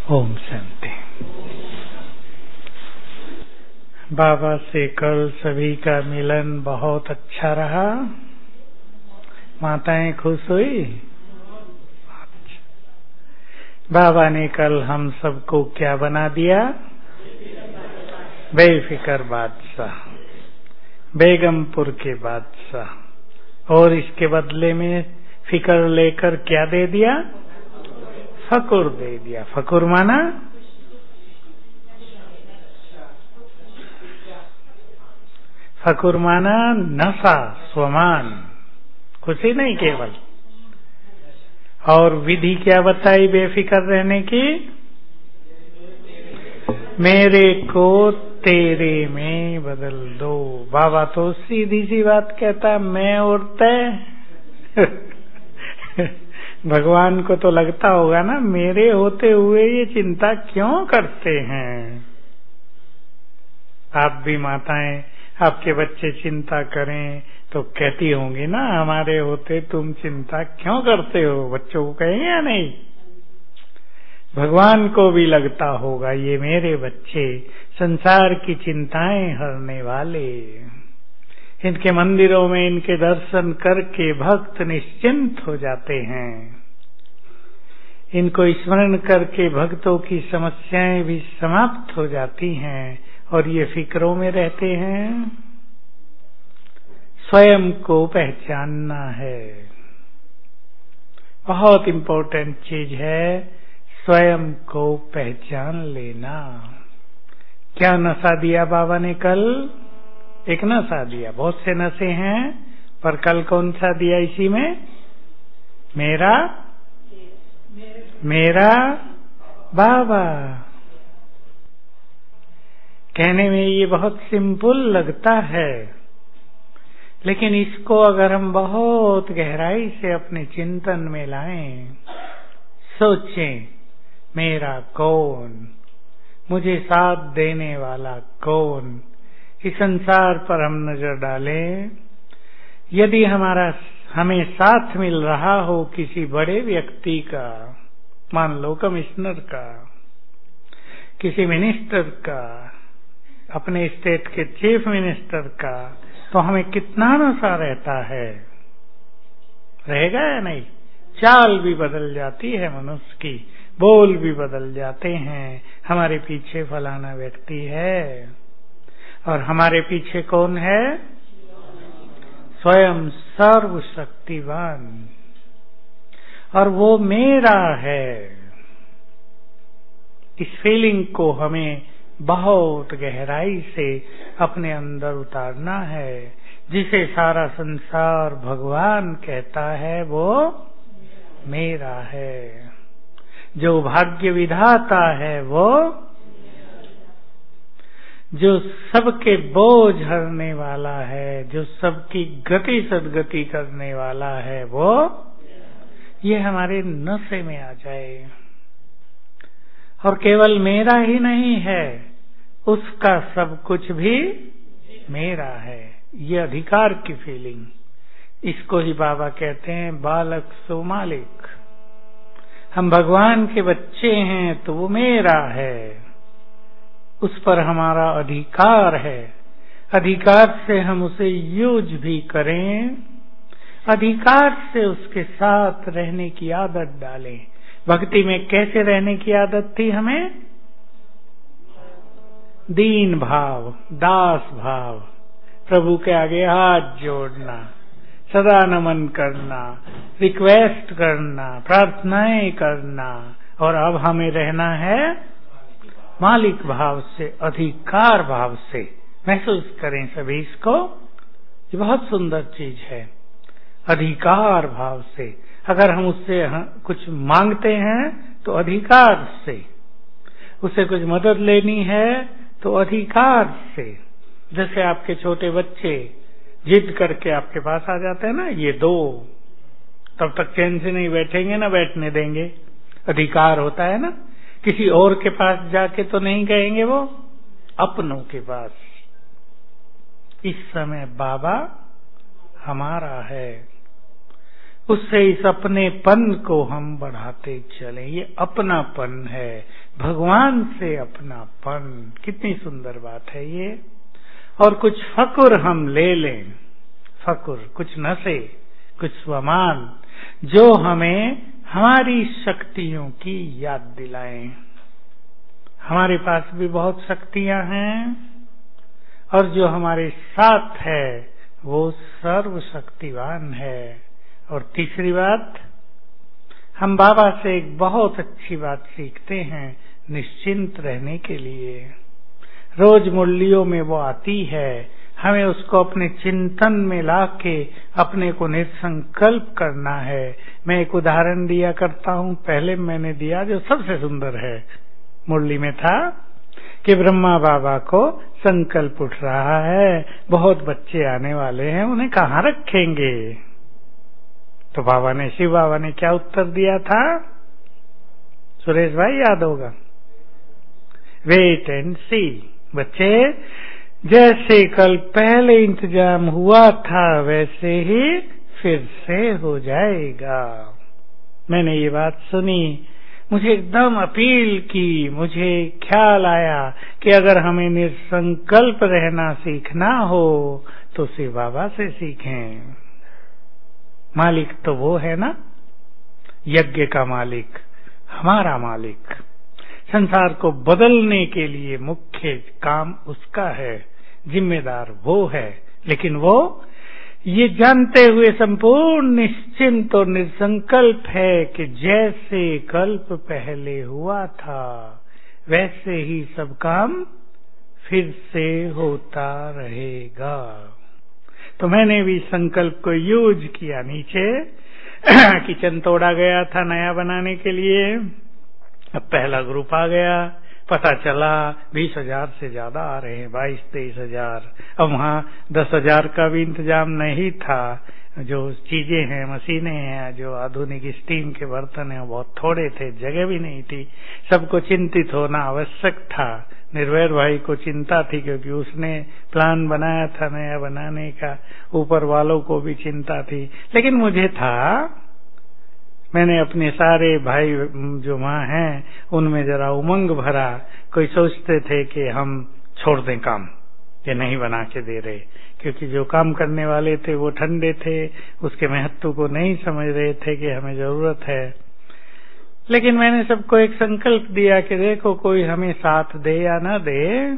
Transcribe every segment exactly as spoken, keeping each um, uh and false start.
ओम शांति। बाबा से कल सभी का मिलन बहुत अच्छा रहा। माताएं खुश हुई। बाबा ने कल हम सबको क्या बना दिया? बेफिक्र बादशाह, बेगमपुर के बादशाह। और इसके बदले में फिक्र लेकर क्या दे दिया? फकुर दे दिया। फकुर माना फकुर माना नशा, स्वमान, खुशी नहीं केवल। और विधि क्या बताई बेफिक्र रहने की? मेरे को तेरे में बदल दो। बाबा तो सीधी सी बात कहता, मैं और तय। भगवान को तो लगता होगा ना, मेरे होते हुए ये चिंता क्यों करते हैं। आप भी माताएं, आपके बच्चे चिंता करें तो कहती होंगी ना, हमारे होते तुम चिंता क्यों करते हो। बच्चों को कहेंगे या नहीं? भगवान को भी लगता होगा, ये मेरे बच्चे संसार की चिंताएं हरने वाले। इनके मंदिरों में इनके दर्शन करके भक्त निश्चिंत हो जाते हैं। इनको स्मरण करके भक्तों की समस्याएं भी समाप्त हो जाती हैं और ये फिक्रों में रहते हैं। स्वयं को पहचानना है, बहुत इम्पोर्टेंट चीज है। स्वयं को पहचान लेना। क्या नशा दिया बाबा ने कल? एक नशा दिया। बहुत से नशे हैं, पर कल कौन सा दिया इसी में? मेरा मेरा बाबा। कहने में ये बहुत सिंपल लगता है, लेकिन इसको अगर हम बहुत गहराई से अपने चिंतन में लाएं, सोचें, मेरा कौन, मुझे साथ देने वाला कौन। इस संसार पर हम नजर डालें, यदि हमारा हमें साथ मिल रहा हो किसी बड़े व्यक्ति का, मान लो कमिश्नर का, किसी मिनिस्टर का, अपने स्टेट के चीफ मिनिस्टर का, तो हमें कितना नशा रहता है। रहेगा या नहीं? चाल भी बदल जाती है मनुष्य की, बोल भी बदल जाते हैं। हमारे पीछे फलाना व्यक्ति है, और हमारे पीछे कौन है? स्वयं सर्वशक्तिवान, और वो मेरा है। इस फीलिंग को हमें बहुत गहराई से अपने अंदर उतारना है। जिसे सारा संसार भगवान कहता है, वो मेरा है। जो भाग्य विधाता है, वो जो सबके बोझ हरने वाला है, जो सबकी गति सदगति करने वाला है, वो ये हमारे नशे में आ जाए। और केवल मेरा ही नहीं है, उसका सब कुछ भी मेरा है। ये अधिकार की फीलिंग, इसको ही बाबा कहते हैं बालक सो मालिक। हम भगवान के बच्चे हैं तो वो मेरा है, उस पर हमारा अधिकार है। अधिकार से हम उसे यूज भी करें, अधिकार से उसके साथ रहने की आदत डालें। भक्ति में कैसे रहने की आदत थी हमें? दीन भाव, दास भाव, प्रभु के आगे हाथ जोड़ना, सदा नमन करना, रिक्वेस्ट करना, प्रार्थनाएं करना। और अब हमें रहना है मालिक भाव से, अधिकार भाव से। महसूस करें सभी इसको, ये बहुत सुंदर चीज है। अधिकार भाव से, अगर हम उससे कुछ मांगते हैं तो अधिकार से, उससे कुछ मदद लेनी है तो अधिकार से। जैसे आपके छोटे बच्चे जिद करके आपके पास आ जाते हैं ना, ये दो, तब तक चैन से नहीं बैठेंगे, ना बैठने देंगे। अधिकार होता है ना, किसी और के पास जाके तो नहीं कहेंगे, वो अपनों के पास। इस समय बाबा हमारा है, उससे इस अपनेपन को हम बढ़ाते चलें। ये अपनापन है, भगवान से अपनापन। कितनी सुंदर बात है ये। और कुछ फकुर हम ले लें, फकुर, कुछ नशे, कुछ स्वमान, जो हमें हमारी शक्तियों की याद दिलाएं। हमारे पास भी बहुत शक्तियां हैं, और जो हमारे साथ है वो सर्वशक्तिवान है। और तीसरी बात, हम बाबा से एक बहुत अच्छी बात सीखते हैं, निश्चिंत रहने के लिए। रोज मुरलियों में वो आती है, हमें उसको अपने चिंतन में लाके अपने को निसंकल्प करना है। मैं एक उदाहरण दिया करता हूँ, पहले मैंने दिया, जो सबसे सुंदर है। मुरली में था कि ब्रह्मा बाबा को संकल्प उठ रहा है, बहुत बच्चे आने वाले हैं, उन्हें कहाँ रखेंगे। तो बाबा ने, शिव बाबा ने क्या उत्तर दिया था? सुरेश भाई याद होगा, वेट एंड सी। बच्चे, जैसे कल पहले इंतजाम हुआ था वैसे ही फिर से हो जाएगा। मैंने ये बात सुनी, मुझे एकदम अपील की, मुझे ख्याल आया कि अगर हमें निसंकल्प रहना सीखना हो तो शिव बाबा से सीखें। मालिक तो वो है ना, यज्ञ का मालिक, हमारा मालिक। संसार को बदलने के लिए मुख्य काम उसका है, जिम्मेदार वो है। लेकिन वो ये जानते हुए संपूर्ण निश्चिंत और निसंकल्प है कि जैसे कल्प पहले हुआ था वैसे ही सब काम फिर से होता रहेगा। तो मैंने भी संकल्प को यूज किया। नीचे किचन तोड़ा गया था नया बनाने के लिए, अब पहला ग्रुप आ गया, पता चला बीस हजार से ज्यादा आ रहे हैं, बाईस तेईस हजार। अब वहाँ दस हजार का भी इंतजाम नहीं था। जो चीजें हैं, मशीनें हैं, जो आधुनिक स्टीम के बर्तन हैं, बहुत थोड़े थे, जगह भी नहीं थी। सबको चिंतित होना आवश्यक था। निर्वैर भाई को चिंता थी क्योंकि उसने प्लान बनाया था नया बनाने का, ऊपर वालों को भी चिंता थी। लेकिन मुझे था, मैंने अपने सारे भाई जो वहाँ हैं उनमें जरा उमंग भरा। कोई सोचते थे कि हम छोड़ दें काम, ये नहीं बना के दे रहे, क्योंकि जो काम करने वाले थे वो ठंडे थे, उसके महत्व को नहीं समझ रहे थे कि हमें जरूरत है। लेकिन मैंने सबको एक संकल्प दिया कि देखो, कोई हमें साथ दे या ना दे,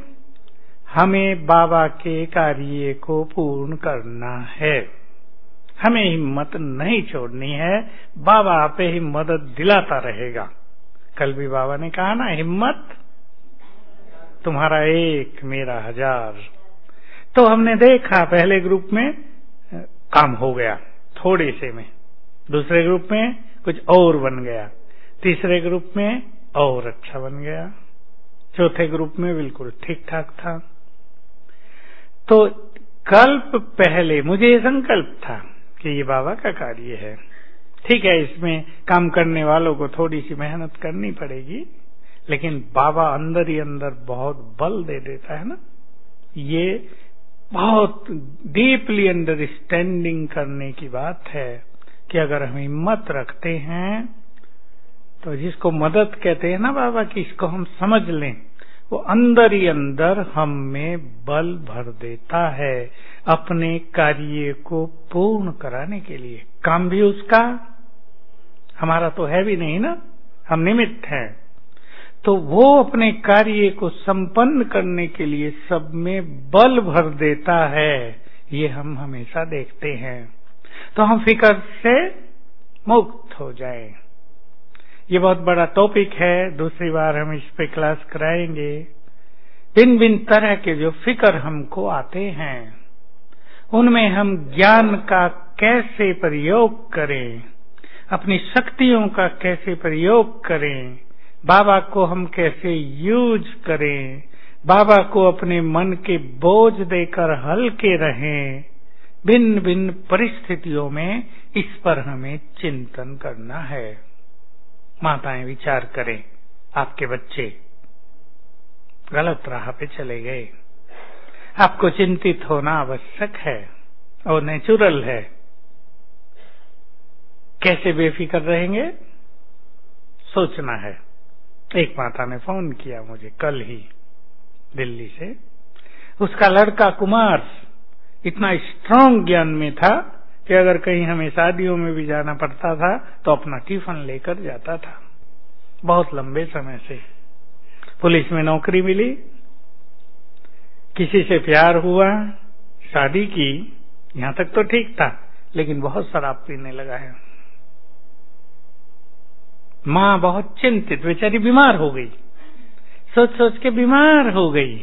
हमें बाबा के कार्य को पूर्ण करना है। हमें हिम्मत नहीं छोड़नी है, बाबा आपे ही मदद दिलाता रहेगा। कल भी बाबा ने कहा ना, हिम्मत तुम्हारा एक मेरा हजार। तो हमने देखा पहले ग्रुप में काम हो गया थोड़े से में, दूसरे ग्रुप में कुछ और बन गया, तीसरे ग्रुप में और अच्छा बन गया, चौथे ग्रुप में बिल्कुल ठीक ठाक था। तो कल्प पहले मुझे ये संकल्प था कि ये बाबा का कार्य है, ठीक है, इसमें काम करने वालों को थोड़ी सी मेहनत करनी पड़ेगी, लेकिन बाबा अंदर ही अंदर बहुत बल दे देता है ना। ये बहुत डीपली अंडरस्टैंडिंग करने की बात है कि अगर हम हिम्मत रखते हैं तो जिसको मदद कहते हैं ना बाबा की, इसको हम समझ लें, वो अंदर ही अंदर हम में बल भर देता है अपने कार्य को पूर्ण कराने के लिए। काम भी उसका, हमारा तो है भी नहीं ना, हम निमित्त हैं। तो वो अपने कार्य को संपन्न करने के लिए सब में बल भर देता है, ये हम हमेशा देखते हैं। तो हम फिक्र से मुक्त हो जाएं। ये बहुत बड़ा टॉपिक है, दूसरी बार हम इस पे क्लास कराएंगे। भिन्न भिन्न तरह के जो फिक्र हमको आते हैं, उनमें हम ज्ञान का कैसे प्रयोग करें, अपनी शक्तियों का कैसे प्रयोग करें, बाबा को हम कैसे यूज करें, बाबा को अपने मन के बोझ देकर हल्के रहें, भिन्न भिन्न परिस्थितियों में इस पर हमें चिंतन करना है। माताएं विचार करें, आपके बच्चे गलत राह पे चले गए, आपको चिंतित होना आवश्यक है और नेचुरल है। कैसे बेफिक्र रहेंगे? सोचना है। एक माता ने फोन किया मुझे कल ही दिल्ली से। उसका लड़का कुमार इतना स्ट्रांग ज्ञान में था कि अगर कहीं हमें शादियों में भी जाना पड़ता था तो अपना टिफिन लेकर जाता था। बहुत लंबे समय से पुलिस में नौकरी मिली, किसी से प्यार हुआ, शादी की, यहां तक तो ठीक था, लेकिन बहुत शराब पीने लगा है। मां बहुत चिंतित, बेचारी बीमार हो गई, सोच सोच के बीमार हो गई।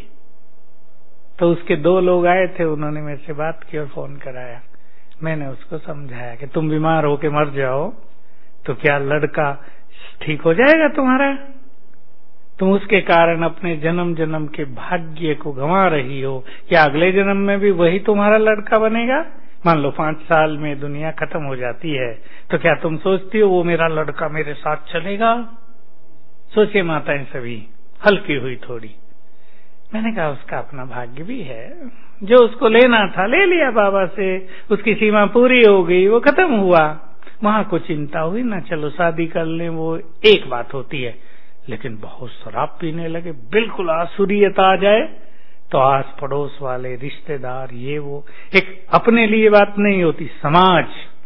तो उसके दो लोग आए थे, उन्होंने मेरे से बात की और फोन कराया। मैंने उसको समझाया कि तुम बीमार होके मर जाओ तो क्या लड़का ठीक हो जाएगा तुम्हारा? तुम उसके कारण अपने जन्म जन्म के भाग्य को गंवा रही हो। क्या अगले जन्म में भी वही तुम्हारा लड़का बनेगा? मान लो पांच साल में दुनिया खत्म हो जाती है तो क्या तुम सोचती हो वो मेरा लड़का मेरे साथ चलेगा? सोचिए माताएं सभी, हल्की हुई थोड़ी। मैंने कहा उसका अपना भाग्य भी है, जो उसको लेना था ले लिया बाबा से, उसकी सीमा पूरी हो गई, वो खत्म हुआ। वहां को चिंता हुई ना, चलो शादी कर ले, वो एक बात होती है। लेकिन बहुत शराब पीने लगे, बिल्कुल आसुरियत आ जाए तो आस पड़ोस वाले रिश्तेदार ये वो, एक अपने लिए बात नहीं होती, समाज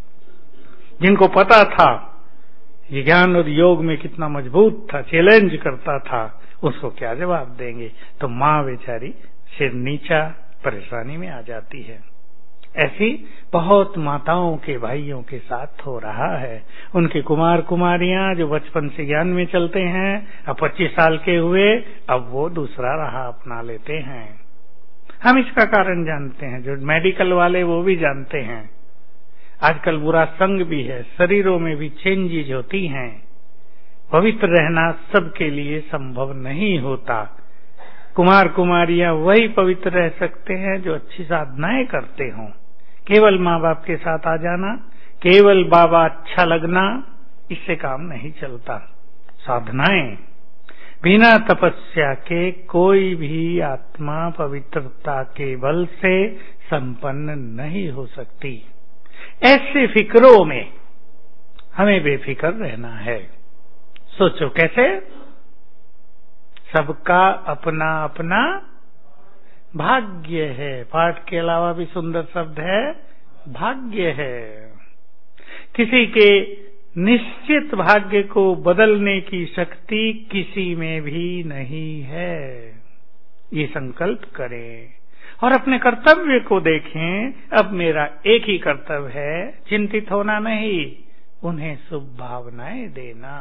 जिनको पता था ये ज्ञान और योग में कितना मजबूत था, चैलेंज करता था, उसको क्या जवाब देंगे? तो माँ बेचारी सिर नीचा परेशानी में आ जाती है। ऐसी बहुत माताओं के भाइयों के साथ हो रहा है। उनके कुमार कुमारियां जो बचपन से ज्ञान में चलते हैं, अब पच्चीस साल के हुए, अब वो दूसरा राह अपना लेते हैं। हम इसका कारण जानते हैं, जो मेडिकल वाले वो भी जानते हैं। आजकल बुरा संग भी है, शरीरों में भी चेंजेज होती हैं। पवित्र रहना सबके लिए संभव नहीं होता। कुमार कुमारियां वही पवित्र रह सकते हैं जो अच्छी साधनाएं करते हों। केवल माँ बाप के साथ आ जाना, केवल बाबा अच्छा लगना, इससे काम नहीं चलता। साधनाएं, बिना तपस्या के कोई भी आत्मा पवित्रता के बल से संपन्न नहीं हो सकती। ऐसे फिक्रों में हमें बेफिक्र रहना है। सोचो कैसे? सबका अपना अपना भाग्य है। पाठ के अलावा भी सुंदर शब्द है भाग्य है। किसी के निश्चित भाग्य को बदलने की शक्ति किसी में भी नहीं है। ये संकल्प करें और अपने कर्तव्य को देखें। अब मेरा एक ही कर्तव्य है, चिंतित होना नहीं, उन्हें शुभ भावनाएं देना,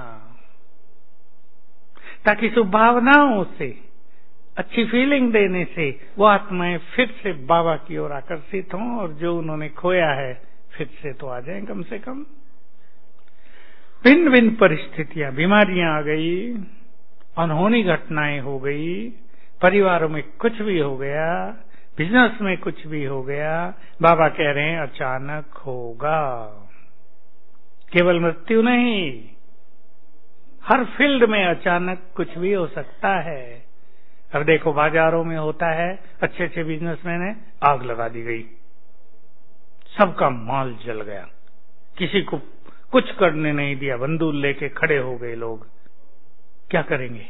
ताकि शुभ भावनाओं से, अच्छी फीलिंग देने से वो आत्माएं फिर से बाबा की ओर आकर्षित हों और जो उन्होंने खोया है फिर से तो आ जाएं कम से कम। भिन्न भिन्न परिस्थितियां, बीमारियां आ गई, अनहोनी घटनाएं हो गई, परिवारों में कुछ भी हो गया, बिजनेस में कुछ भी हो गया, बाबा कह रहे हैं अचानक होगा। केवल मृत्यु नहीं, हर फील्ड में अचानक कुछ भी हो सकता है। अब देखो बाजारों में होता है, अच्छे अच्छे बिजनेसमैन है, आग लगा दी गई, सबका माल जल गया, किसी को कुछ करने नहीं दिया, बंदूक लेके खड़े हो गए लोग। क्या करेंगे?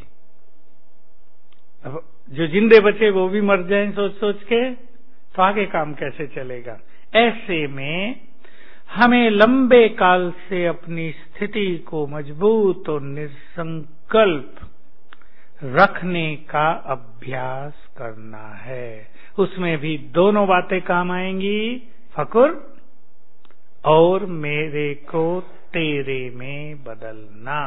अब जो जिंदे बचे वो भी मर जाएं सोच सोच के, तो आगे काम कैसे चलेगा? ऐसे में हमें लंबे काल से अपनी स्थिति को मजबूत और निसंकल्प रखने का अभ्यास करना है। उसमें भी दोनों बातें काम आएंगी, फकुर और मेरे को तेरे में बदलना।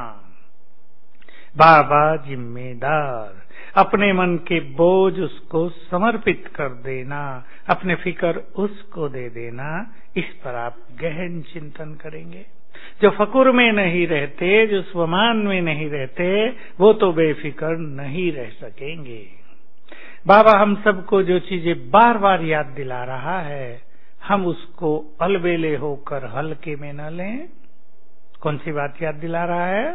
बाबा जिम्मेदार, अपने मन के बोझ उसको समर्पित कर देना, अपने फिक्र उसको दे देना। इस पर आप गहन चिंतन करेंगे। जो फकुर में नहीं रहते, जो स्वमान में नहीं रहते, वो तो बेफिक्र नहीं रह सकेंगे। बाबा हम सबको जो चीजें बार बार याद दिला रहा है, हम उसको अलबेले होकर हल्के में न लें। कौन सी बात याद दिला रहा है?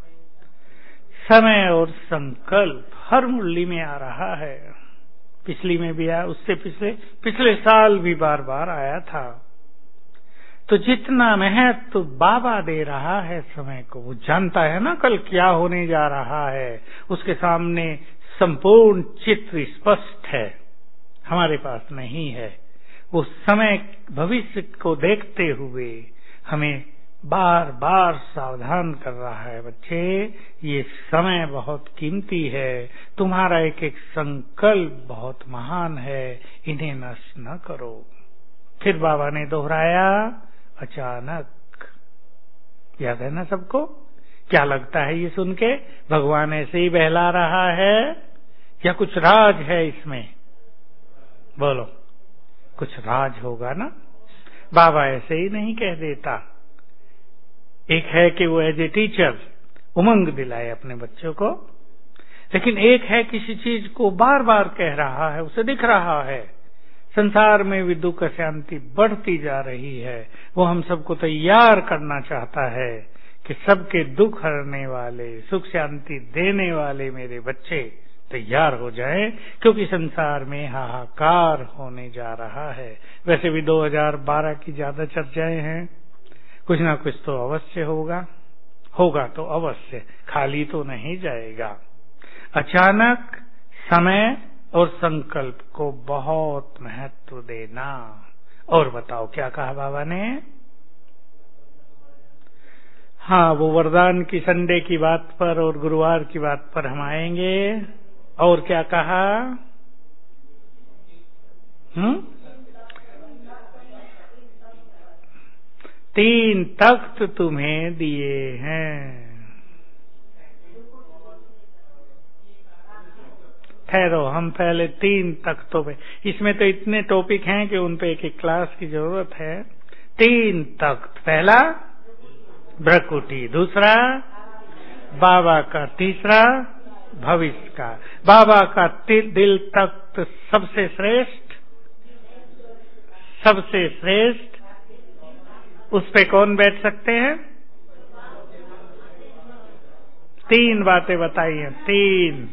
समय और संकल्प हर मुरली में आ रहा है, पिछली में भी आया, उससे पिछले पिछले साल भी बार बार आया था। तो जितना महत्व बाबा दे रहा है समय को, वो जानता है ना कल क्या होने जा रहा है, उसके सामने संपूर्ण चित्र स्पष्ट है, हमारे पास नहीं है। वो समय भविष्य को देखते हुए हमें बार बार सावधान कर रहा है, बच्चे ये समय बहुत कीमती है, तुम्हारा एक एक संकल्प बहुत महान है, इन्हें नष्ट न करो। फिर बाबा ने दोहराया, अचानक। याद है ना सबको? क्या लगता है ये सुन के? भगवान ऐसे ही बहला रहा है या कुछ राज है इसमें? बोलो, कुछ राज होगा ना। बाबा ऐसे ही नहीं कह देता। एक है कि वो एज ए टीचर उमंग दिलाए अपने बच्चों को, लेकिन एक है किसी चीज को बार बार कह रहा है, उसे दिख रहा है संसार में भी दुख शांति बढ़ती जा रही है, वो हम सबको तैयार करना चाहता है कि सबके दुख हरने वाले, सुख शांति देने वाले मेरे बच्चे तैयार हो जाएं, क्योंकि संसार में हाहाकार होने जा रहा है। वैसे भी दो हज़ार बारह की ज्यादा चर्चाएं हैं, कुछ ना कुछ तो अवश्य होगा, होगा तो अवश्य, खाली तो नहीं जाएगा। अचानक समय और संकल्प को बहुत महत्व देना। और बताओ क्या कहा बाबा ने? हाँ, वो वरदान की संडे की बात पर और गुरुवार की बात पर हम आएंगे। और क्या कहा? हम्म तीन तख्त तुम्हें दिए हैं। ठहरो, हम पहले तीन तख्तों पे, इसमें तो इतने टॉपिक हैं कि उन पे एक एक क्लास की जरूरत है। तीन तख्त, पहला भ्रकुटी, दूसरा बाबा का, तीसरा भविष्य का। बाबा का दिल तख्त सबसे श्रेष्ठ, सबसे श्रेष्ठ, उस पे कौन बैठ सकते हैं? तीन बातें बताई हैं, तीन।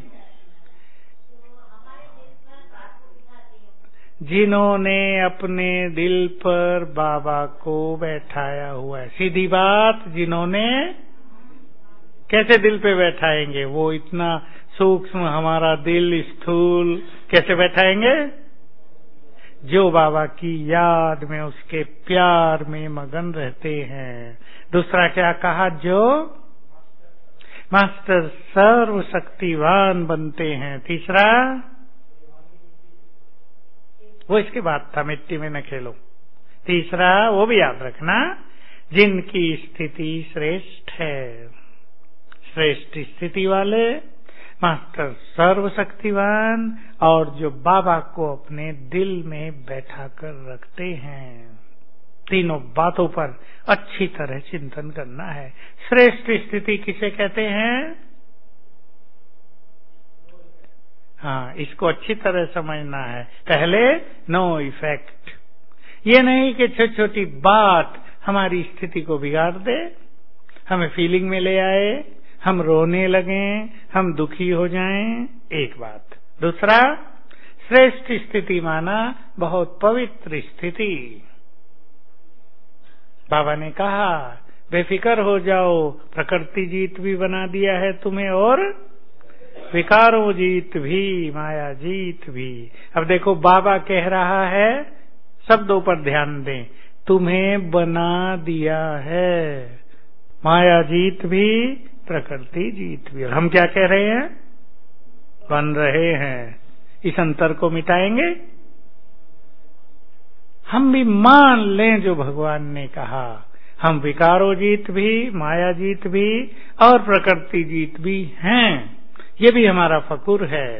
जिन्होंने अपने दिल पर बाबा को बैठाया हुआ है, सीधी बात, जिन्होंने, कैसे दिल पे बैठाएंगे? वो इतना सूक्ष्म हमारा दिल स्थूल, कैसे बैठाएंगे? जो बाबा की याद में, उसके प्यार में मगन रहते हैं। दूसरा क्या कहा? जो मास्टर सर्वशक्तिवान बनते हैं। तीसरा, वो इसके बाद था, मिट्टी में न खेलो। तीसरा, वो भी याद रखना, जिनकी स्थिति श्रेष्ठ है, श्रेष्ठ स्थिति वाले, मास्टर सर्वशक्तिवान, और जो बाबा को अपने दिल में बैठा कर रखते हैं। तीनों बातों पर अच्छी तरह चिंतन करना है। श्रेष्ठ स्थिति किसे कहते हैं? हाँ, इसको अच्छी तरह समझना है। पहले नो इफेक्ट, ये नहीं कि छोटी छोटी बात हमारी स्थिति को बिगाड़ दे, हमें फीलिंग में ले आए, हम रोने लगें, हम दुखी हो जाएं, एक बात। दूसरा, श्रेष्ठ स्थिति माना बहुत पवित्र स्थिति। बाबा ने कहा बेफिक्र हो जाओ, प्रकृति जीत भी बना दिया है तुम्हें, और विकारों जीत भी, माया जीत भी। अब देखो बाबा कह रहा है, शब्दों पर ध्यान दें, तुम्हें बना दिया है, माया जीत भी, प्रकृति जीत भी। और हम क्या कह रहे हैं? बन रहे हैं। इस अंतर को मिटाएंगे। हम भी मान लें जो भगवान ने कहा, हम विकारों जीत भी, माया जीत भी और प्रकृति जीत भी हैं, ये भी हमारा फकुर है।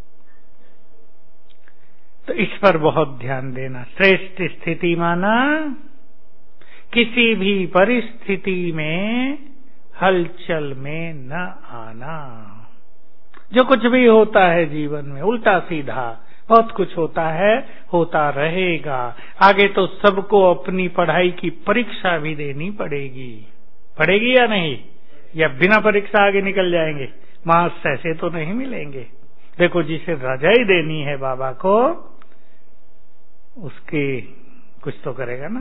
तो इस पर बहुत ध्यान देना। श्रेष्ठ स्थिति माना किसी भी परिस्थिति में हलचल में न आना। जो कुछ भी होता है जीवन में, उल्टा सीधा बहुत कुछ होता है, होता रहेगा। आगे तो सबको अपनी पढ़ाई की परीक्षा भी देनी पड़ेगी, पड़ेगी या नहीं? या बिना परीक्षा आगे निकल जाएंगे? मार्क्स ऐसे तो नहीं मिलेंगे। देखो, जिसे रजाई देनी है बाबा को, उसके कुछ तो करेगा ना,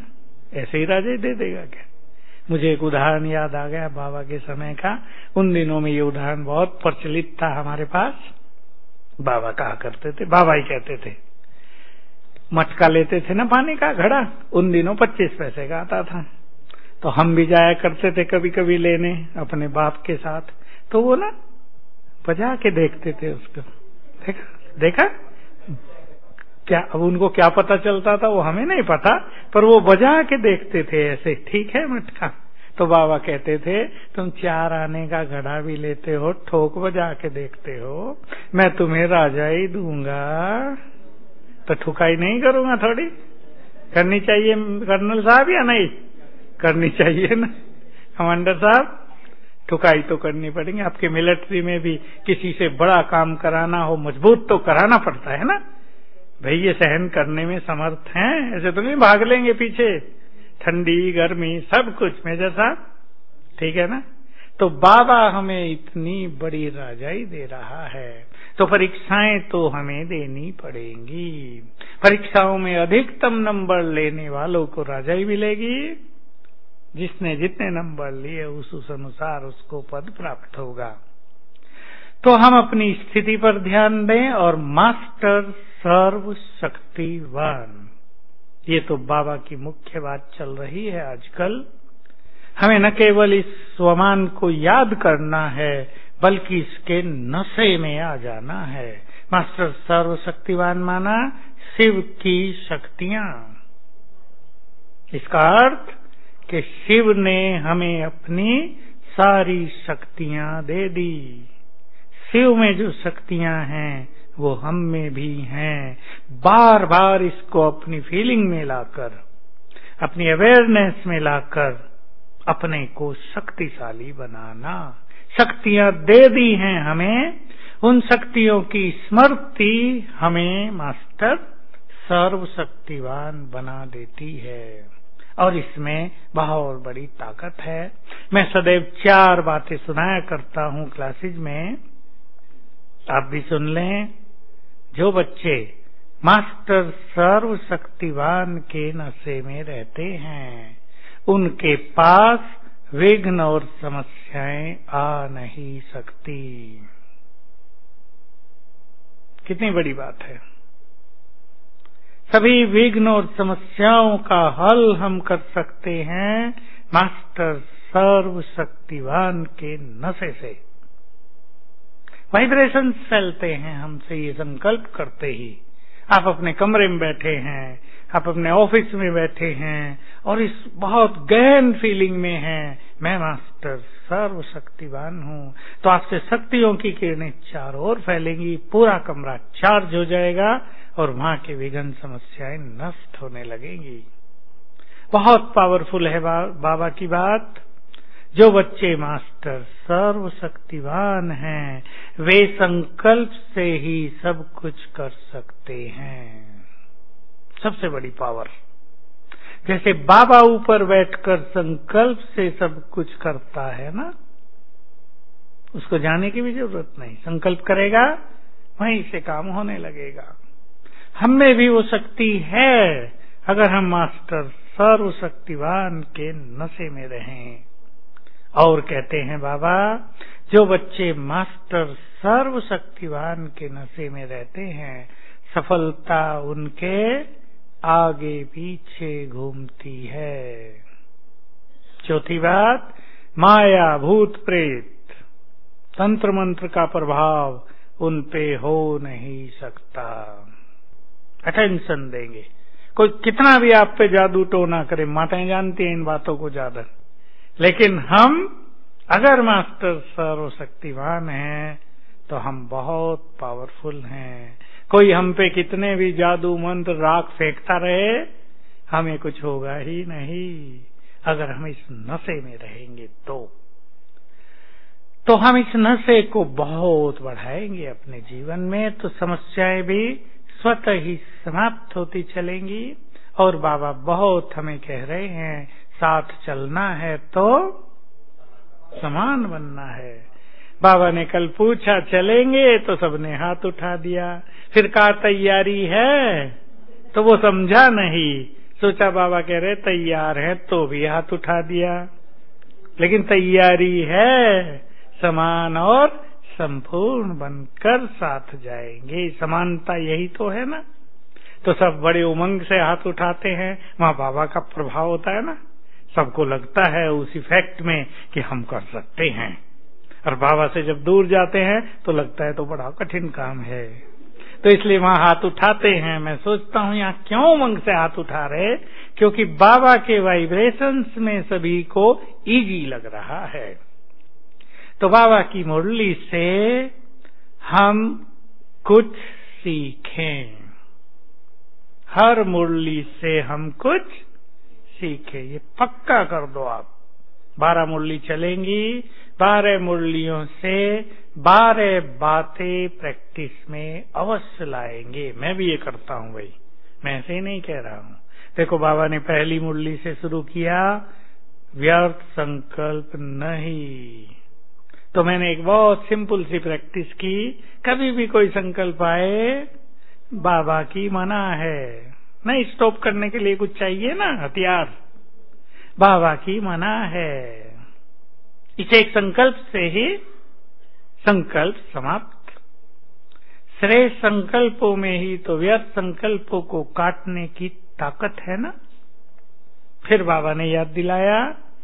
ऐसे ही राजाई दे देगा क्या? मुझे एक उदाहरण याद आ गया बाबा के समय का। उन दिनों में ये उदाहरण बहुत प्रचलित था हमारे पास। बाबा कहा करते थे, बाबा ही कहते थे, मटका लेते थे ना पानी का घड़ा, उन दिनों पच्चीस पैसे का आता था। तो हम भी जाया करते थे कभी कभी लेने अपने बाप के साथ। तो वो ना बजा के देखते थे उसको। देखा देखा क्या? अब उनको क्या पता चलता था वो हमें नहीं पता, पर वो बजा के देखते थे ऐसे, ठीक है मटका। तो बाबा कहते थे, तुम चार आने का घड़ा भी लेते हो, ठोक बजा के देखते हो, मैं तुम्हें राजाई दूंगा तो ठुकाई नहीं करूंगा? थोड़ी करनी चाहिए कर्नल साहब या नहीं करनी चाहिए ना कमांडर साहब? ठुकाई तो करनी पड़ेगी। आपके मिलिट्री में भी किसी से बड़ा काम कराना हो, मजबूत तो कराना पड़ता है ना भाई। ये सहन करने में समर्थ हैं, ऐसे तो नहीं भाग लेंगे पीछे, ठंडी गर्मी सब कुछ। मेजर साहब ठीक है ना? तो बाबा हमें इतनी बड़ी राजाई दे रहा है, तो परीक्षाएं तो हमें देनी पड़ेंगी। परीक्षाओं में अधिकतम नंबर लेने वालों को राजाई मिलेगी। जिसने जितने नंबर लिए उस उस अनुसार उसको पद प्राप्त होगा। तो हम अपनी स्थिति पर ध्यान दें और मास्टर सर्व शक्तिवान, ये तो बाबा की मुख्य बात चल रही है आजकल। हमें न केवल इस स्वमान को याद करना है बल्कि इसके नशे में आ जाना है। मास्टर सर्वशक्तिवान माना शिव की शक्तियां। इसका अर्थ कि शिव ने हमें अपनी सारी शक्तियां दे दी। शिव में जो शक्तियां हैं वो हम में भी हैं। बार बार इसको अपनी फीलिंग में लाकर, अपनी अवेयरनेस में लाकर अपने को शक्तिशाली बनाना। शक्तियां दे दी हैं हमें, उन शक्तियों की स्मृति हमें मास्टर सर्वशक्तिवान बना देती है। और इसमें बहुत बड़ी ताकत है। मैं सदैव चार बातें सुनाया करता हूं क्लासेज में, आप भी सुन लें। जो बच्चे मास्टर सर्वशक्तिवान के नशे में रहते हैं उनके पास विघ्न और समस्याएं आ नहीं सकती। कितनी बड़ी बात है। सभी विघ्न और समस्याओं का हल हम कर सकते हैं मास्टर सर्वशक्तिवान के नशे से। वाइब्रेशन चलते हैं हमसे ये संकल्प करते ही। आप अपने कमरे में बैठे हैं, आप अपने ऑफिस में बैठे हैं और इस बहुत गहन फीलिंग में हैं, मैं मास्टर सर्वशक्तिवान हूं, तो आपसे शक्तियों की किरणें चारों ओर फैलेंगी, पूरा कमरा चार्ज हो जाएगा और वहां की विघ्न समस्याएं नष्ट होने लगेंगी। बहुत पावरफुल है बा, बाबा की बात। जो बच्चे मास्टर सर्वशक्तिवान हैं वे संकल्प से ही सब कुछ कर सकते हैं। सबसे बड़ी पावर। जैसे बाबा ऊपर बैठकर संकल्प से सब कुछ करता है ना, उसको जाने की भी जरूरत नहीं। संकल्प करेगा वहीं से काम होने लगेगा। हम में भी वो शक्ति है अगर हम मास्टर सर्वशक्तिवान के नशे में रहें। और कहते हैं बाबा, जो बच्चे मास्टर सर्वशक्तिवान के नशे में रहते हैं सफलता उनके आगे पीछे घूमती है। चौथी बात, माया भूत प्रेत तंत्र मंत्र का प्रभाव उन पे हो नहीं सकता। अटेंशन देंगे। कोई कितना भी आप पे जादू टोना करे, माताएं जानती हैं इन बातों को ज्यादा, लेकिन हम अगर मास्टर सर्वशक्तिवान हैं तो हम बहुत पावरफुल हैं। कोई हम पे कितने भी जादू मंत्र राख फेंकता रहे, हमें कुछ होगा ही नहीं अगर हम इस नशे में रहेंगे। तो तो हम इस नशे को बहुत बढ़ाएंगे अपने जीवन में, तो समस्याएं भी स्वतः ही समाप्त होती चलेंगी। और बाबा बहुत हमें कह रहे हैं, साथ चलना है तो समान बनना है। बाबा ने कल पूछा चलेंगे तो सबने हाथ उठा दिया, फिर कहा तैयारी है तो वो समझा नहीं, सोचा बाबा कह रहे तैयार है तो भी हाथ उठा दिया, लेकिन तैयारी है समान और संपूर्ण बनकर साथ जाएंगे। समानता यही तो है ना। तो सब बड़े उमंग से हाथ उठाते हैं, वहां बाबा का प्रभाव होता है ना, सबको लगता है उस इफेक्ट में कि हम कर सकते हैं। और बाबा से जब दूर जाते हैं तो लगता है तो बड़ा कठिन काम है, तो इसलिए वहां हाथ उठाते हैं। मैं सोचता हूं यहाँ क्यों उमंग से हाथ उठा रहे, क्योंकि बाबा के वाइब्रेशंस में सभी को इजी लग रहा है। तो बाबा की मुरली से हम कुछ सीखें, हर मुरली से हम कुछ सीखें, ये पक्का कर दो आप। बारह मुरली चलेंगी, बारह मुरलियों से बारह बातें प्रैक्टिस में अवश्य लाएंगे। मैं भी ये करता हूं भाई, मैं ऐसे ही नहीं कह रहा हूं। देखो बाबा ने पहली मुरली से शुरू किया, व्यर्थ संकल्प नहीं। तो मैंने एक बहुत सिंपल सी प्रैक्टिस की, कभी भी कोई संकल्प आए बाबा की मना है, नहीं स्टॉप करने के लिए कुछ चाहिए ना हथियार, बाबा की मना है। इस एक संकल्प से ही संकल्प समाप्त। श्रेष्ठ संकल्पों में ही तो व्यर्थ संकल्पों को काटने की ताकत है ना। फिर बाबा ने याद दिलाया,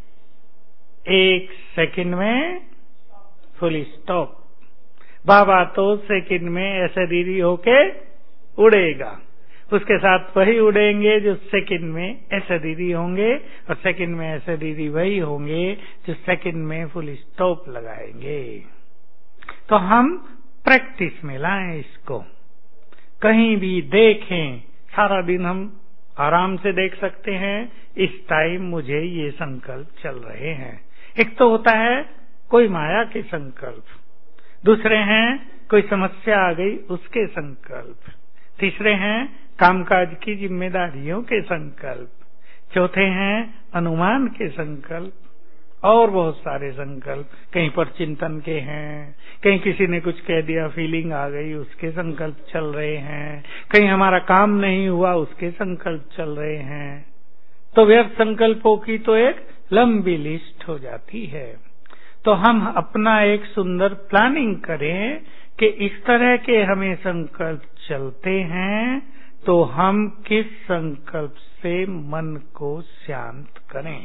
एक सेकंड में फुल स्टॉप। बाबा तो सेकंड में ऐसे दीदी होके उड़ेगा, उसके साथ वही उड़ेंगे जो सेकंड में ऐसे दीदी होंगे, और सेकंड में ऐसे दीदी वही होंगे जो सेकंड में फुल स्टॉप लगाएंगे। तो हम प्रैक्टिस में लाएं इसको, कहीं भी देखें, सारा दिन हम आराम से देख सकते हैं इस टाइम मुझे ये संकल्प चल रहे हैं। एक तो होता है कोई माया के संकल्प, दूसरे हैं कोई समस्या आ गई उसके संकल्प, तीसरे हैं कामकाज की जिम्मेदारियों के संकल्प, चौथे हैं अनुमान के संकल्प, और बहुत सारे संकल्प, कहीं पर चिंतन के हैं, कहीं किसी ने कुछ कह दिया फीलिंग आ गई उसके संकल्प चल रहे हैं, कहीं हमारा काम नहीं हुआ उसके संकल्प चल रहे हैं। तो व्यर्थ संकल्पों की तो एक लंबी लिस्ट हो जाती है। तो हम अपना एक सुंदर प्लानिंग करें कि इस तरह के हमें संकल्प चलते हैं तो हम किस संकल्प से मन को शांत करें।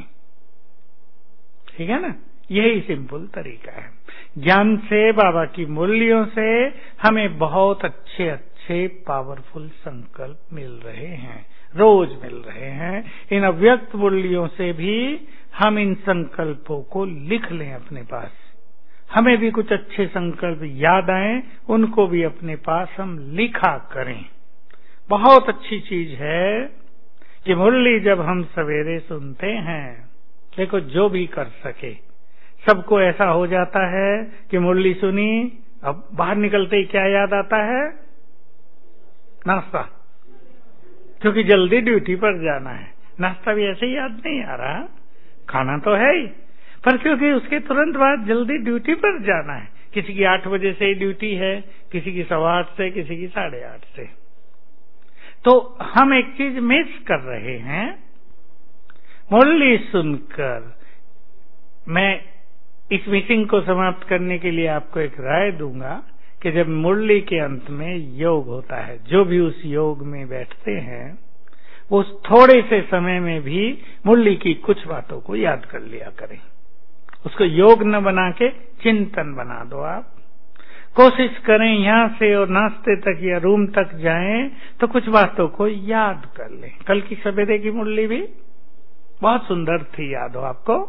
ठीक है ना, यही सिंपल तरीका है। ज्ञान से, बाबा की मूल्यों से हमें बहुत अच्छे अच्छे पावरफुल संकल्प मिल रहे हैं, रोज मिल रहे हैं। इन अव्यक्त मूल्यों से भी हम इन संकल्पों को लिख लें अपने पास, हमें भी कुछ अच्छे संकल्प याद आए उनको भी अपने पास हम लिखा करें। बहुत अच्छी चीज है कि मुरली जब हम सवेरे सुनते हैं, देखो जो भी कर सके, सबको ऐसा हो जाता है कि मुरली सुनी, अब बाहर निकलते ही क्या याद आता है, नाश्ता, क्योंकि जल्दी ड्यूटी पर जाना है। नाश्ता भी ऐसे ही याद नहीं आ रहा, खाना तो है ही, पर क्योंकि उसके तुरंत बाद जल्दी ड्यूटी पर जाना है। किसी की आठ बजे से ड्यूटी है, किसी की सवा आठ से, किसी की साढ़े आठ से। तो हम एक चीज मिस कर रहे हैं, मुरली सुनकर। मैं इस मीटिंग को समाप्त करने के लिए आपको एक राय दूंगा कि जब मुरली के अंत में योग होता है, जो भी उस योग में बैठते हैं वो उस थोड़े से समय में भी मुरली की कुछ बातों को याद कर लिया करें। उसको योग न बना के चिंतन बना दो। आप कोशिश करें यहां से और नाश्ते तक या रूम तक जाएं तो कुछ बातों को याद कर लें। कल की सवेरे की मुरली भी बहुत सुंदर थी, याद हो आपको।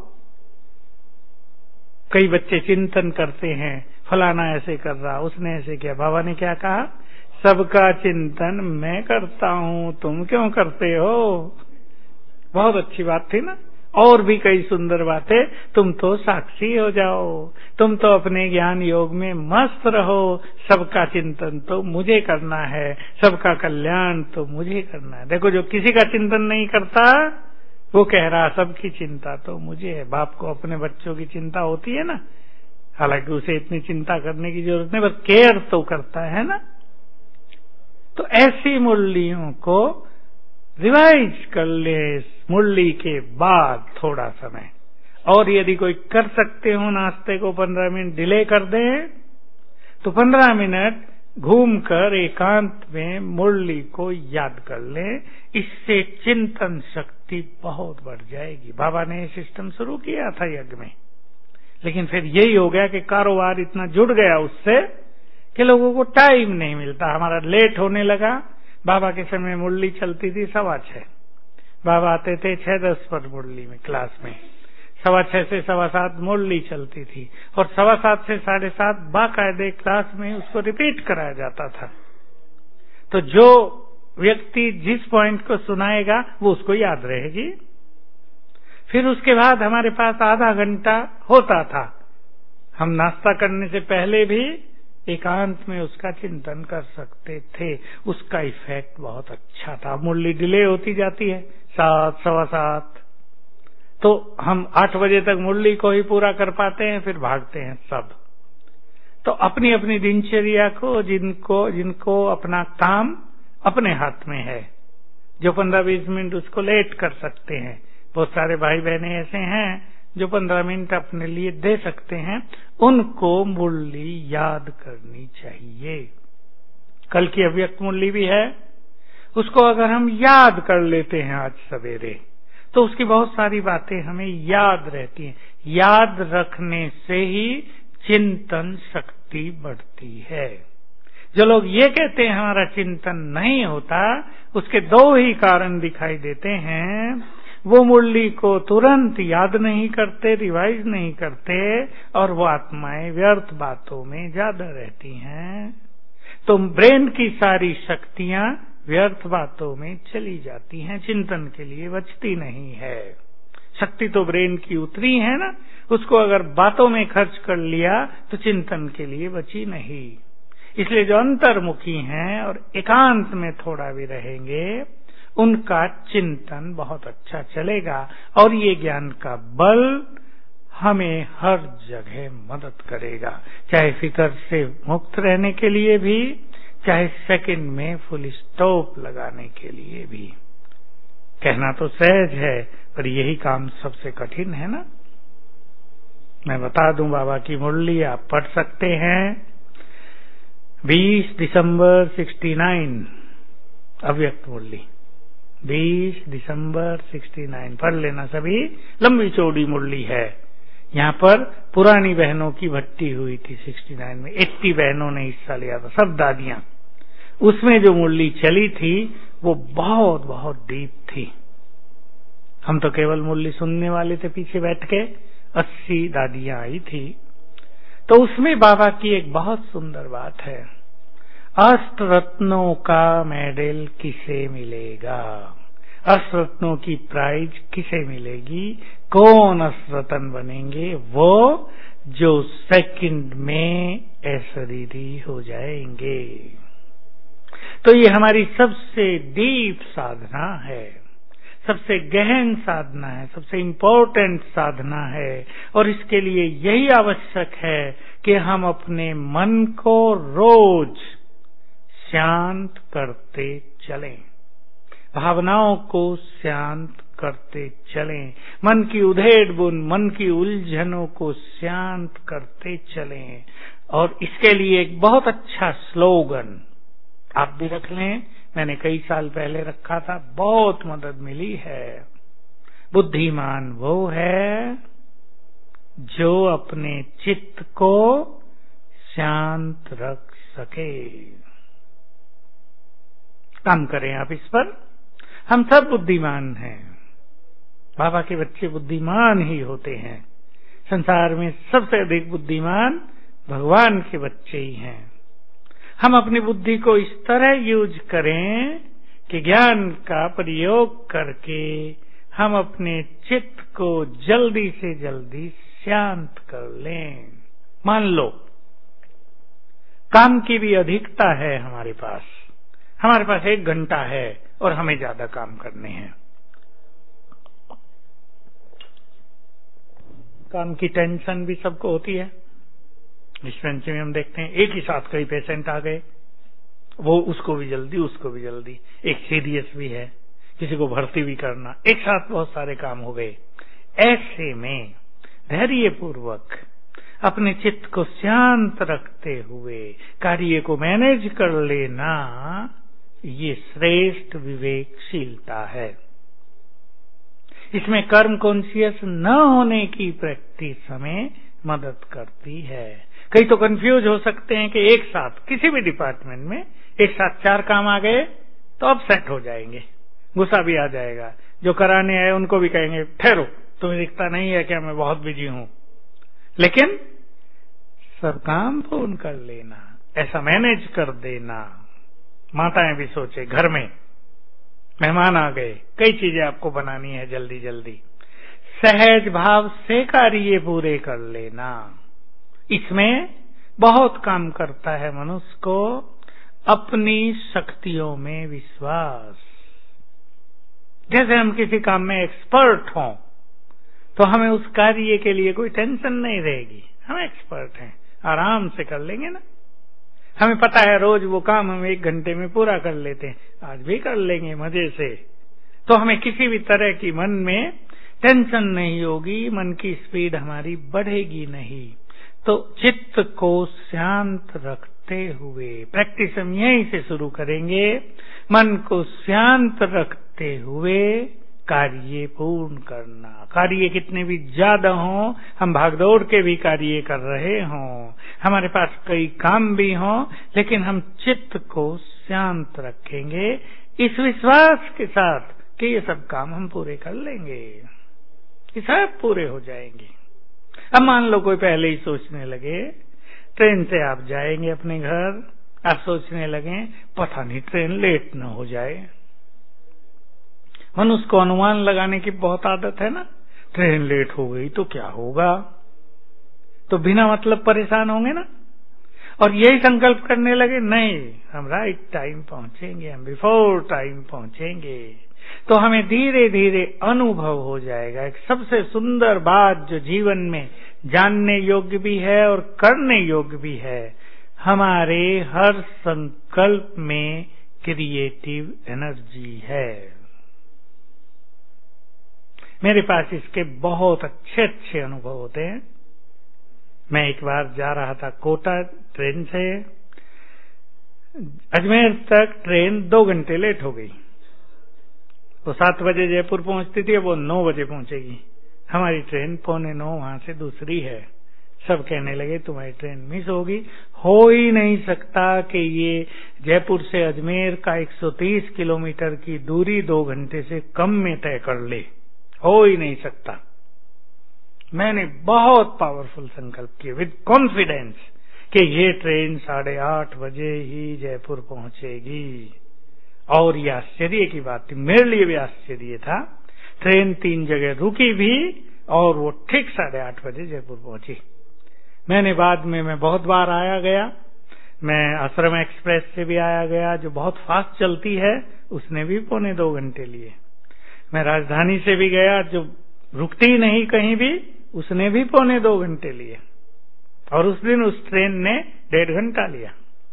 कई बच्चे चिंतन करते हैं, फलाना ऐसे कर रहा, उसने ऐसे किया, बाबा ने क्या कहा, सबका चिंतन मैं करता हूं, तुम क्यों करते हो। बहुत अच्छी बात थी ना। और भी कई सुंदर बातें, तुम तो साक्षी हो जाओ, तुम तो अपने ज्ञान योग में मस्त रहो, सबका चिंतन तो मुझे करना है, सबका कल्याण तो मुझे करना है। देखो जो किसी का चिंतन नहीं करता वो कह रहा सबकी चिंता तो मुझे है। बाप को अपने बच्चों की चिंता होती है ना, हालांकि उसे इतनी चिंता करने की जरूरत नहीं, बस केयर तो करता है ना। तो ऐसी मुरलियों को रिवाइज कर ले मुरली के बाद थोड़ा समय, और यदि कोई कर सकते हो नाश्ते को पंद्रह मिनट डिले कर दें तो पंद्रह मिनट घूमकर एकांत में मुरली को याद कर लें। इससे चिंतन शक्ति बहुत बढ़ जाएगी। बाबा ने सिस्टम शुरू किया था यज्ञ में, लेकिन फिर यही हो गया कि कारोबार इतना जुड़ गया उससे कि लोगों को टाइम नहीं मिलता। हमारा लेट होने लगा। बाबा के समय मुरली चलती थी सवा छह, बाबा आते थे छह दस पर मुरली में क्लास में, सवा छह से सवा सात मुरली चलती थी, और सवा सात से साढ़े सात बाकायदे क्लास में उसको रिपीट कराया जाता था। तो जो व्यक्ति जिस पॉइंट को सुनाएगा वो उसको याद रहेगी। फिर उसके बाद हमारे पास आधा घंटा होता था। हम नाश्ता करने से पहले भी एकांत में उसका चिंतन कर सकते थे। उसका इफेक्ट बहुत अच्छा था। मुरली डिले होती जाती है, सात सवा सात, तो हम आठ बजे तक मुरली को ही पूरा कर पाते हैं, फिर भागते हैं सब। तो अपनी अपनी दिनचर्या को, जिनको जिनको अपना काम अपने हाथ में है, जो पंद्रह बीस मिनट उसको लेट कर सकते हैं, बहुत सारे भाई बहने ऐसे हैं जो पंद्रह मिनट अपने लिए दे सकते हैं, उनको मुरली याद करनी चाहिए। कल की अव्यक्त मुरली भी है, उसको अगर हम याद कर लेते हैं आज सवेरे तो उसकी बहुत सारी बातें हमें याद रहती हैं। याद रखने से ही चिंतन शक्ति बढ़ती है। जो लोग ये कहते हैं हमारा चिंतन नहीं होता, उसके दो ही कारण दिखाई देते हैं। वो मुरली को तुरंत याद नहीं करते, रिवाइज नहीं करते, और वो आत्माएं व्यर्थ बातों में ज्यादा रहती हैं। तो ब्रेन की सारी शक्तियां व्यर्थ बातों में चली जाती हैं, चिंतन के लिए बचती नहीं है। शक्ति तो ब्रेन की उतरी है ना, उसको अगर बातों में खर्च कर लिया तो चिंतन के लिए बची नहीं। इसलिए जो अंतर्मुखी हैं और एकांत में थोड़ा भी रहेंगे, उनका चिंतन बहुत अच्छा चलेगा, और ये ज्ञान का बल हमें हर जगह मदद करेगा, चाहे फिक्र से मुक्त रहने के लिए भी, चाहे सेकंड में फुल स्टॉप लगाने के लिए भी। कहना तो सहज है, पर यही काम सबसे कठिन है ना। मैं बता दूं, बाबा की मुरली आप पढ़ सकते हैं। बीस दिसंबर उनहत्तर अव्यक्त मुरली, बीस दिसंबर उनहत्तर पढ़ लेना सभी। लंबी चौड़ी मुरली है। यहाँ पर पुरानी बहनों की भट्टी हुई थी उनहत्तर में, अस्सी बहनों ने हिस्सा लिया था, सब दादियां। उसमें जो मुरली चली थी वो बहुत बहुत डीप थी। हम तो केवल मुरली सुनने वाले थे पीछे बैठ के, अस्सी दादियां आई थी। तो उसमें बाबा की एक बहुत सुंदर बात है, अष्ट रत्नों का मेडल किसे मिलेगा, अष्ट रत्नों की प्राइज किसे मिलेगी, कौन अष्ट रत्न बनेंगे, वो जो सेकंड में ऐश्वर्यी हो जाएंगे। तो ये हमारी सबसे डीप साधना है, सबसे गहन साधना है, सबसे इम्पोर्टेंट साधना है। और इसके लिए यही आवश्यक है कि हम अपने मन को रोज शांत करते चलें, भावनाओं को शांत करते चलें, मन की उधेड़ बुन, मन की उलझनों को शांत करते चलें। और इसके लिए एक बहुत अच्छा स्लोगन आप भी रख लें, मैंने कई साल पहले रखा था, बहुत मदद मिली है। बुद्धिमान वो है जो अपने चित्त को शांत रख सके। काम करें आप इस पर। हम सब बुद्धिमान हैं, बाबा के बच्चे बुद्धिमान ही होते हैं। संसार में सबसे अधिक बुद्धिमान भगवान के बच्चे ही हैं। हम अपनी बुद्धि को इस तरह यूज करें कि ज्ञान का प्रयोग करके हम अपने चित्त को जल्दी से जल्दी शांत कर लें। मान लो काम की भी अधिकता है हमारे पास, हमारे पास एक घंटा है और हमें ज्यादा काम करने हैं। काम की टेंशन भी सबको होती है। डिस्पेंसरी में हम देखते हैं एक ही साथ कई पेशेंट आ गए, वो उसको भी जल्दी उसको भी जल्दी, एक सीरियस भी है, किसी को भर्ती भी करना, एक साथ बहुत सारे काम हो गए। ऐसे में धैर्य पूर्वक अपने चित्त को शांत रखते हुए कार्य को मैनेज कर लेना, ये श्रेष्ठ विवेकशीलता है। इसमें कर्म कॉन्शियस न होने की प्रैक्टिस हमें मदद करती है। कई तो कंफ्यूज हो सकते हैं कि एक साथ किसी भी डिपार्टमेंट में एक साथ चार काम आ गए तो अपसेट हो जाएंगे, गुस्सा भी आ जाएगा। जो कराने आए उनको भी कहेंगे ठहरो, तुम्हें दिखता नहीं है क्या मैं बहुत बिजी हूं। लेकिन सब काम पूर्ण कर लेना, ऐसा मैनेज कर देना। माताएं भी सोचे, घर में मेहमान आ गए, कई चीजें आपको बनानी है जल्दी जल्दी, सहज भाव से कार्य पूरे कर लेना। इसमें बहुत काम करता है मनुष्य को अपनी शक्तियों में विश्वास। जैसे हम किसी काम में एक्सपर्ट हों तो हमें उस कार्य के लिए कोई टेंशन नहीं रहेगी, हम एक्सपर्ट हैं, आराम से कर लेंगे ना। हमें पता है रोज वो काम हम एक घंटे में पूरा कर लेते हैं, आज भी कर लेंगे मजे से। तो हमें किसी भी तरह की मन में टेंशन नहीं होगी, मन की स्पीड हमारी बढ़ेगी नहीं। तो चित्त को शांत रखते हुए प्रैक्टिस हम यहीं से शुरू करेंगे। मन को शांत रखते हुए कार्य पूर्ण करना। कार्य कितने भी ज्यादा हों, हम भागदौड़ के भी कार्य कर रहे हों, हमारे पास कई काम भी हों, लेकिन हम चित्त को शांत रखेंगे इस विश्वास के साथ कि ये सब काम हम पूरे कर लेंगे, ये सब पूरे हो जाएंगे। अब मान लो कोई पहले ही सोचने लगे, ट्रेन से आप जाएंगे अपने घर, आप सोचने लगे पता नहीं ट्रेन लेट न हो जाए। मनुष्य को अनुमान लगाने की बहुत आदत है ना, ट्रेन लेट हो गई तो क्या होगा, तो बिना मतलब परेशान होंगे ना। और यही संकल्प करने लगे नहीं हम राइट टाइम पहुंचेंगे, हम बिफोर टाइम पहुंचेंगे, तो हमें धीरे धीरे अनुभव हो जाएगा। एक सबसे सुंदर बात जो जीवन में जानने योग्य भी है और करने योग्य भी है, हमारे हर संकल्प में क्रिएटिव एनर्जी है। मेरे पास इसके बहुत अच्छे अच्छे अनुभव होते हैं। मैं एक बार जा रहा था कोटा ट्रेन से, अजमेर तक ट्रेन दो घंटे लेट हो गई। तो सात बजे जयपुर पहुंचती थी, वो नौ बजे पहुंचेगी। हमारी ट्रेन पौने नौ वहां से दूसरी है। सब कहने लगे तुम्हारी ट्रेन मिस होगी, हो ही नहीं सकता कि ये जयपुर से अजमेर का एक सौ तीस किलोमीटर की दूरी दो घंटे से कम में तय कर ले, हो ही नहीं सकता। मैंने बहुत पावरफुल संकल्प किए विद कॉन्फिडेंस कि ये ट्रेन साढ़े आठ बजे ही जयपुर पहुंचेगी। और ये आश्चर्य की बात थी, मेरे लिए भी आश्चर्य था, ट्रेन तीन जगह रुकी भी और वो ठीक साढ़े आठ बजे जयपुर पहुंची। मैंने बाद में मैं बहुत बार आया गया, मैं आश्रम एक्सप्रेस से भी आया गया जो बहुत फास्ट चलती है, उसने भी पौने दो घंटे लिए। मैं राजधानी से भी गया जो रुकती नहीं कहीं भी, उसने भी पौने दो घंटे लिए। और उस दिन उस ट्रेन ने डेढ़ घंटा लिया।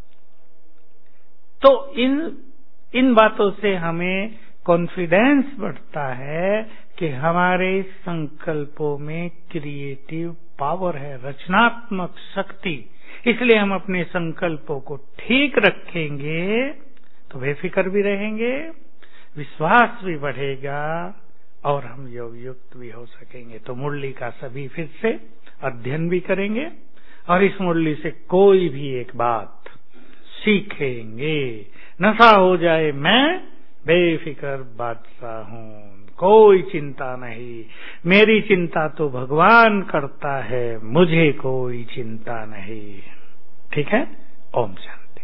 तो इन इन बातों से हमें कॉन्फिडेंस बढ़ता है कि हमारे संकल्पों में क्रिएटिव पावर है, रचनात्मक शक्ति। इसलिए हम अपने संकल्पों को ठीक रखेंगे तो बेफिक्र भी रहेंगे, विश्वास भी बढ़ेगा और हम योग युक्त भी हो सकेंगे। तो मुरली का सभी फिर से अध्ययन भी करेंगे और इस मुरली से कोई भी एक बात सीखेंगे। नशा हो जाए मैं बेफिक्र बादशाह हूँ, कोई चिंता नहीं, मेरी चिंता तो भगवान करता है, मुझे कोई चिंता नहीं। ठीक है, ओम शांति।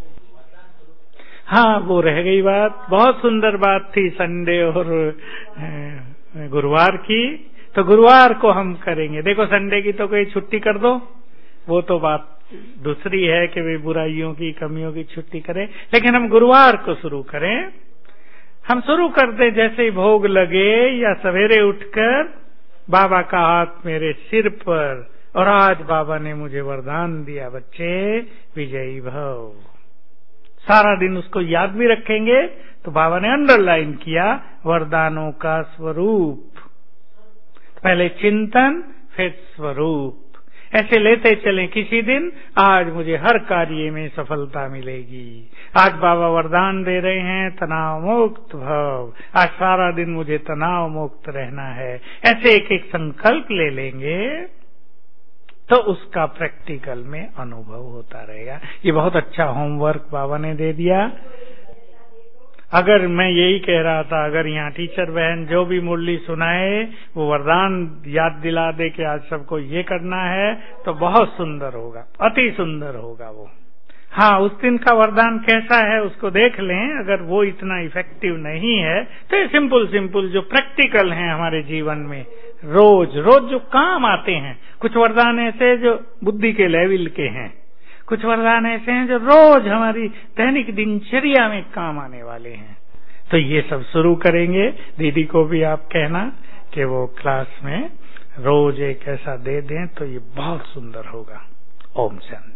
हाँ, वो रह गई बात, बहुत सुंदर बात थी संडे और गुरुवार की, तो गुरुवार को हम करेंगे। देखो संडे की तो कोई छुट्टी कर दो, वो तो बात दूसरी है कि वे बुराइयों की कमियों की छुट्टी करें, लेकिन हम गुरुवार को शुरू करें। हम शुरू कर दें जैसे ही भोग लगे या सवेरे उठकर बाबा का हाथ मेरे सिर पर, और आज बाबा ने मुझे वरदान दिया बच्चे विजयी भव। सारा दिन उसको याद भी रखेंगे तो बाबा ने अंडरलाइन किया वरदानों का स्वरूप। पहले चिंतन फिर स्वरूप, ऐसे लेते चलें। किसी दिन आज मुझे हर कार्य में सफलता मिलेगी। आज बाबा वरदान दे रहे हैं तनाव मुक्त भव, आज सारा दिन मुझे तनाव मुक्त रहना है। ऐसे एक एक संकल्प ले लेंगे तो उसका प्रैक्टिकल में अनुभव होता रहेगा। ये बहुत अच्छा होमवर्क बाबा ने दे दिया। अगर मैं यही कह रहा था, अगर यहाँ टीचर बहन जो भी मुरली सुनाए वो वरदान याद दिला दे कि आज सबको ये करना है, तो बहुत सुंदर होगा, अति सुंदर होगा वो। हाँ, उस दिन का वरदान कैसा है उसको देख लें। अगर वो इतना इफेक्टिव नहीं है तो ये सिंपल सिंपल जो प्रैक्टिकल हैं हमारे जीवन में, रोज रोज जो काम आते हैं। कुछ वरदान ऐसे जो बुद्धि के लेवल के हैं, कुछ वरदान ऐसे हैं जो रोज हमारी दैनिक दिनचर्या में काम आने वाले हैं। तो ये सब शुरू करेंगे। दीदी को भी आप कहना कि वो क्लास में रोज एक ऐसा दे दें तो ये बहुत सुंदर होगा। ओम शांति।